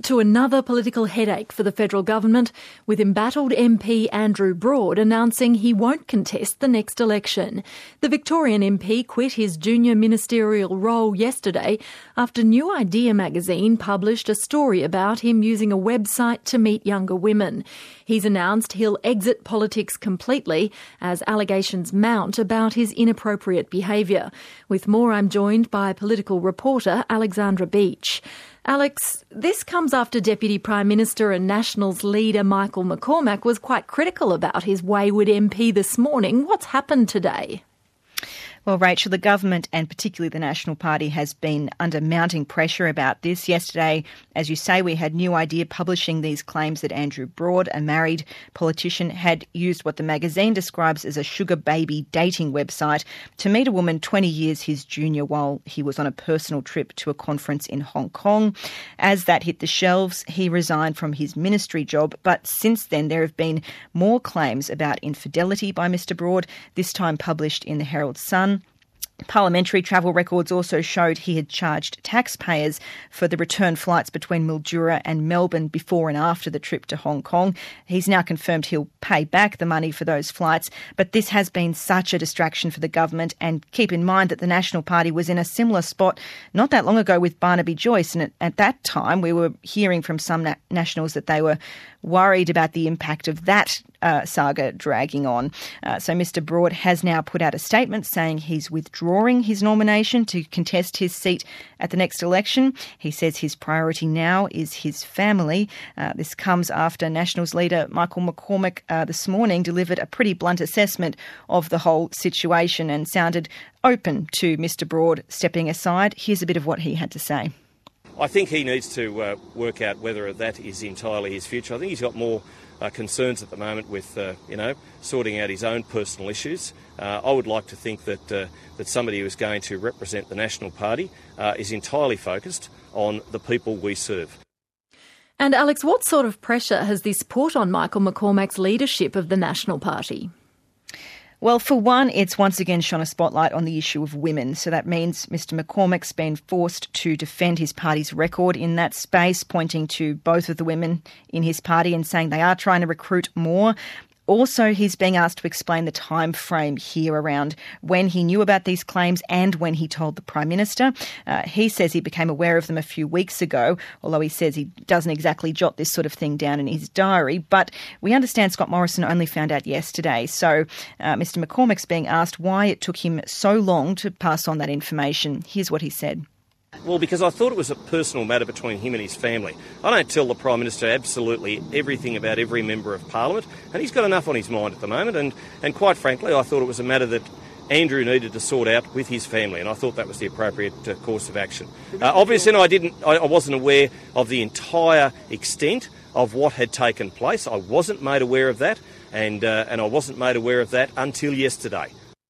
to another political headache for the federal government, with embattled MP Andrew Broad announcing he won't contest the next election. The Victorian MP quit his junior ministerial role yesterday after New Idea magazine published a story about him using a website to meet younger women. He's announced he'll exit politics completely as allegations mount about his inappropriate behaviour. With more, I'm joined by political reporter Alexandra Beach. Alex, this comes after Deputy Prime Minister and Nationals leader Michael McCormack was quite critical about his wayward MP this morning. What's happened today? Well, Rachel, the government and particularly the National Party has been under mounting pressure about this. Yesterday, as you say, we had New Idea publishing these claims that Andrew Broad, a married politician, had used what the magazine describes as a sugar baby dating website to meet a woman 20 years his junior while he was on a personal trip to a conference in Hong Kong. As that hit the shelves, he resigned from his ministry job. But since then, there have been more claims about infidelity by Mr Broad, this time published in the Herald Sun. Parliamentary travel records also showed he had charged taxpayers for the return flights between Mildura and Melbourne before and after the trip to Hong Kong. He's now confirmed he'll pay back the money for those flights, but this has been such a distraction for the government. And keep in mind that the National Party was in a similar spot not that long ago with Barnaby Joyce, and at that time we were hearing from some Nationals that they were worried about the impact of that saga dragging on. So Mr Broad has now put out a statement saying he's withdrawing his nomination to contest his seat at the next election. He says his priority now is his family. This comes after Nationals leader Michael McCormack this morning delivered a pretty blunt assessment of the whole situation and sounded open to Mr Broad stepping aside. Here's a bit of what he had to say. I think he needs to work out whether that is entirely his future. I think he's got more concerns at the moment with, sorting out his own personal issues. I would like to think that somebody who is going to represent the National Party is entirely focused on the people we serve. And Alex, what sort of pressure has this put on Michael McCormack's leadership of the National Party? Well, for one, it's once again shone a spotlight on the issue of women. So that means Mr McCormack's been forced to defend his party's record in that space, pointing to both of the women in his party and saying they are trying to recruit more. Also, he's being asked to explain the time frame here around when he knew about these claims and when he told the Prime Minister. He says he became aware of them a few weeks ago, although he says he doesn't exactly jot this sort of thing down in his diary. But we understand Scott Morrison only found out yesterday. So Mr McCormack's being asked why it took him so long to pass on that information. Here's what he said. Well, because I thought it was a personal matter between him and his family. I don't tell the Prime Minister absolutely everything about every member of Parliament, and he's got enough on his mind at the moment, and quite frankly, I thought it was a matter that Andrew needed to sort out with his family, and I thought that was the appropriate course of action. Obviously, I wasn't aware of the entire extent of what had taken place. I wasn't made aware of that, and I wasn't made aware of that until yesterday.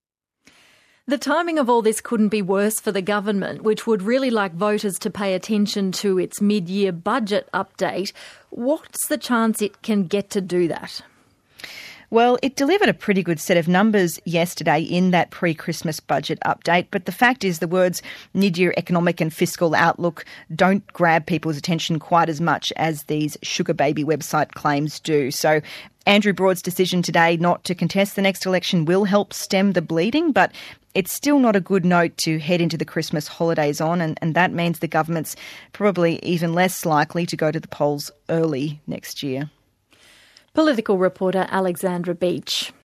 The timing of all this couldn't be worse for the government, which would really like voters to pay attention to its mid-year budget update. What's the chance it can get to do that? Well, it delivered a pretty good set of numbers yesterday in that pre-Christmas budget update, but the fact is the words mid-year economic and fiscal outlook don't grab people's attention quite as much as these sugar baby website claims do. So Andrew Broad's decision today not to contest the next election will help stem the bleeding, but it's still not a good note to head into the Christmas holidays on, and that means the government's probably even less likely to go to the polls early next year. Political reporter Alexandra Beach.